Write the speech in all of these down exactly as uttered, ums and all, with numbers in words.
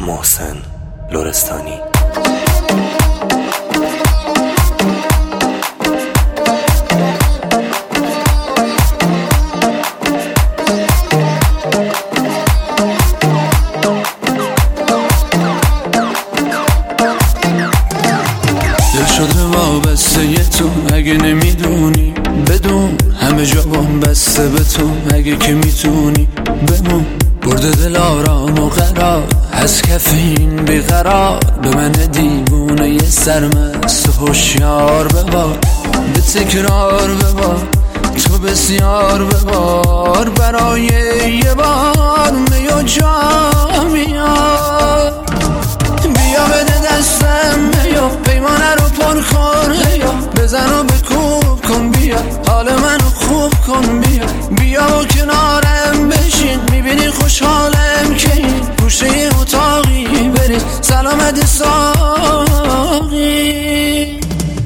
محسن لرستانی. دل شده وابسته ی تو، اگه نمیدونی بدون همه جا بام بسته به تو. اگه که میتونی بمون، برده دل آرام و قرار از کف این بیقرار. به من دیوونه یه سرمست و هوشیار ببار، به تکرار ببار تو بسیار ببار. برای یه بار میو جا میار، بیا بده دستم میو پیمانه رو پر کن. بزن و بکوب کن، بیا حال منو خوب کن. بیا بیا و کنارم بشین، میبینی خوشحالم که این گوشه اتاقی بریم سلامت ساقی.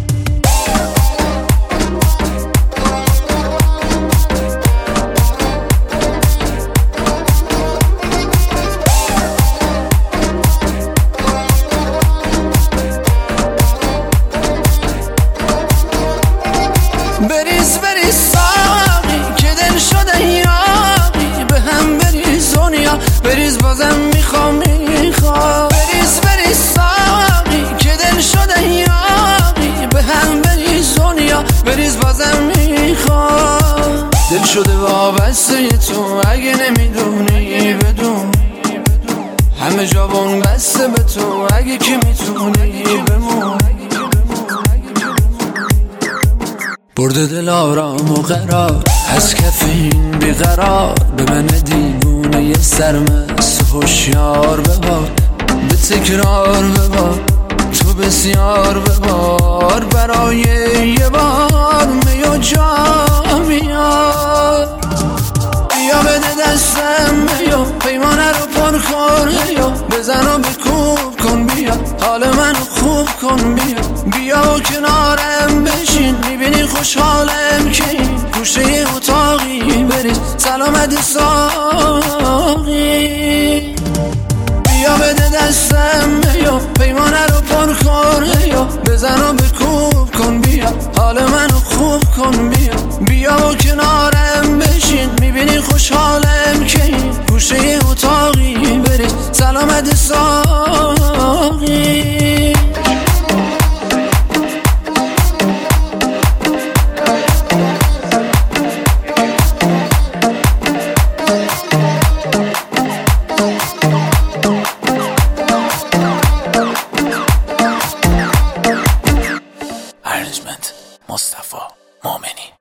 بریز بریز ساقی که دل شده یاقی، به هم بریز دنیا بریز بازم میخوام میخوام. بریز بریز ساقی که دل شده یاقی، به هم بریز دنیا بریز بازم میخوام. دل شده وابسته تو، اگه نمیدونی بدون همه جا بون بسته به تو. اگه که میتونی بمون، برده دل آرام و قرار از کف این بیقرار. به من دیوونه یه سرمست و هوشیار ببار، به تکرار ببار تو بسیار ببار. برای یه بار میو جا میار، بیا بده دستم میو پیمانه رو پر کن. بزن و بکوب کن، بیا حال منو خوب کن. بیا بیا و کنارم بشین، میبینی خوشحالم که این گوشه اتاقی بریز سلامت ساقی. بیا بده دستم میو پیمانه رو پر کن. بزن و بکوب کن، بیا حال منو خوب کن. بیا بیا و کنارم بشین، میبینی خوشحالم که این گوشه اتاقی بریز سلامت ساقی. ارنجمنت مصطفی مومنی.